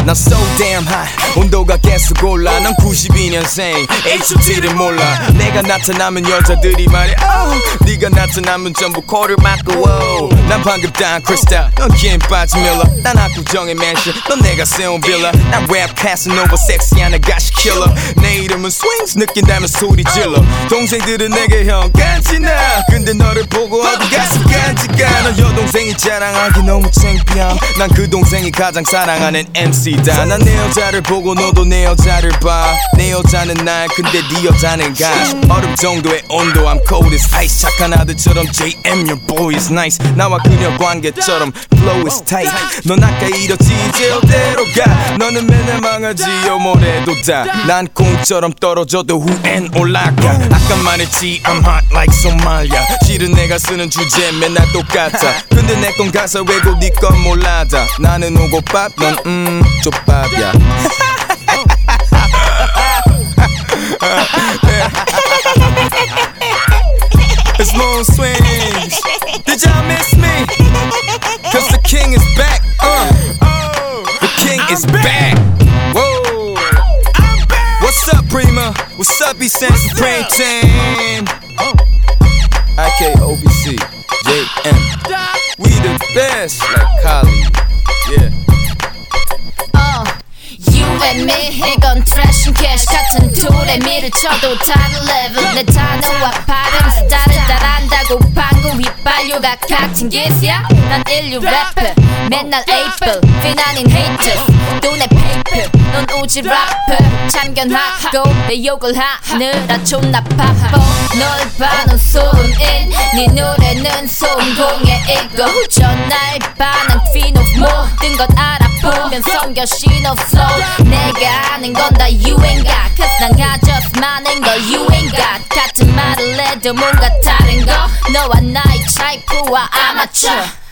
난 so damn high 온도가 계속 올라 난 92년생 H.O.T를 몰라 내가 나타나면 여자들이 말해 oh. 네가 나타나면 전부 코를 막고 oh. 난 방금 딴 크리스탈 넌 김빠지 밀러 난 압구정의 맨션 넌 내가 세운 빌라 난 랩 카스노바 섹시한 아가씨 킬러 내 이름은 스윙스 느낀다면 소리 질러 동생들은 내게 형 간지나 근데 너를 보고 어디 가서 간지가 넌 여동생이 자랑하기 너무 창피함 난 그 동생이 가장 사랑하는 MC다 난 내 여자를 보고 너도 내 여자를 봐 내 여자는 날 근데 네 여자는 gas 얼음 정도의 온도 I'm cold as ice 착한 아들처럼 JM your boy is nice 나와 그녀 관계처럼 flow is tight 넌 아까 이렇지 이제 어디로 가 너는 맨날 망하지요 뭐래도 다 난 공처럼 떨어져도 후엔 올라가 아까 말했지 I'm hot like Somalia 실은 내가 쓰는 주제 맨날 똑같아 근데 내 건 가사 외고 네 건 몰라다 나는 오고밥 넌 족밥이야 It's moon swings Did y'all miss me? Cause the king is back The king is back Whoa What's up Prima? What's up East San Supreme Team? IKOBC JM We the best like Kali Yeah You and me 이건 trash and cash 같은 둘의 미를 쳐도 다른 level 내 단어와 발음 스타일을 따라한다고 방구 휘발유가 같은 기스야 난 인류 래퍼 맨날 April 비난인 haters 또 내 paper 넌 오지 rapper 참견하고 내 욕을 하느라 존나 바빠 널 봐 넌 소음인 네 노래는 소음공예 이고 전날 반한 queen of 모든 것 알아보면 성겨 신호 flow 내가 아는 건 다 유행가 Cause 난 가져서 많은 걸 you ain't got 같은 말을 해도 뭔가 다른 거 너와 나의 차이 부와 아마추어